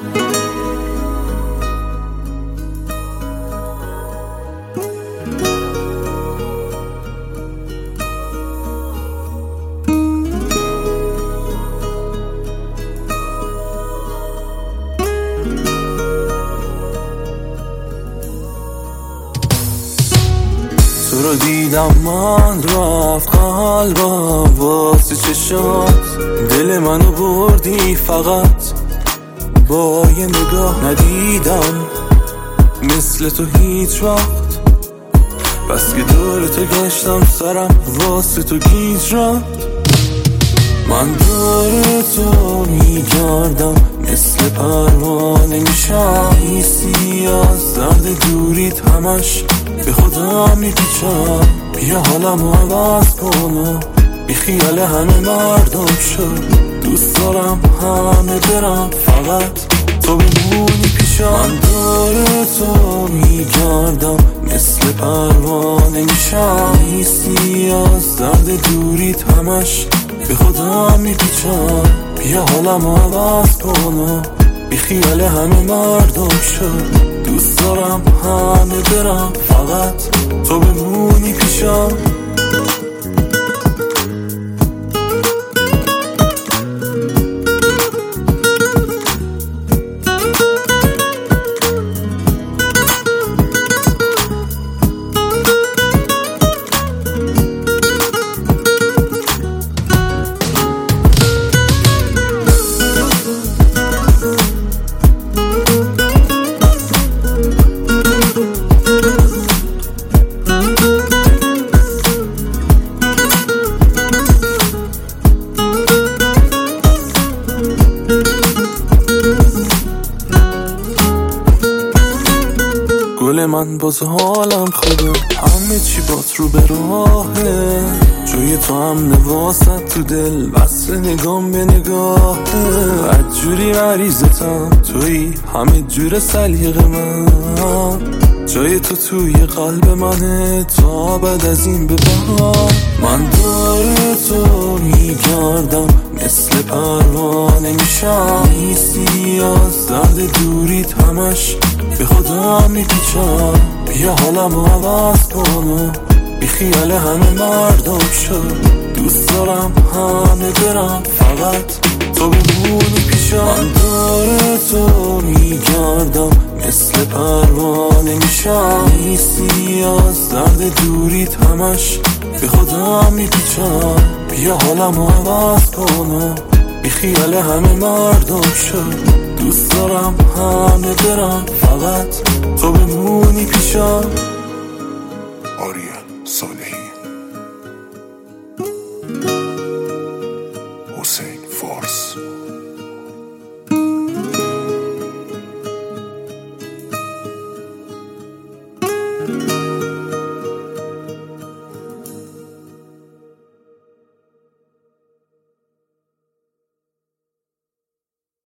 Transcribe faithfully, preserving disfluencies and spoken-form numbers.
تو رو دیدم من رفت قلبم واسه چشات، دل منو بردی فقط با یه نگاه. ندیدم مثل تو هیچ وقت، بس که دور تو گشتم سرم واسه تو گیج رفت. من دور تو میگردم مثل پروانه میشم، حیثی از درد دوریت همش به خودم میپیچم. بیا حالمو عوض کن، بی خیال همه مردم شد. دوست دارم همه برم فقط تو بمونی پیشم. من دور تو میگردم مثل پروانه میشم، حیثی از درد دوریت همش به خودم میپیچم. بیا حالمو عوض کن، بی خیال همه مردم شد. دوست دارم همه برم فقط تو بمونی پیشم. گل من باز حالم خوبه، همه چی بات رو به راهه. جوی تو هم نواسط تو دل، وصل نگام به نگاهه. هر جوری مریضتم توی همه جور سلیقه من، جای تو توی قلب منه تا بعد از این به بعد. من دور تو میگردم مثل پروانه میشم، حیثی از درد دوریت همش به خودم میپیچم. بیا حالمو عوض کن، بی خیال همه مردم شد. دوست دارم همه برم فقط تو بمونی پیشم. من دور تو میگردم مثل پروانه میشم، حیثی از درد دوریت همش به خودم میپیچم. بیا حالمو عوض کن، بی خیال همه مردم شد. دوست دارم همه برم فقط تو بمونی پیشم. آریان صالحی.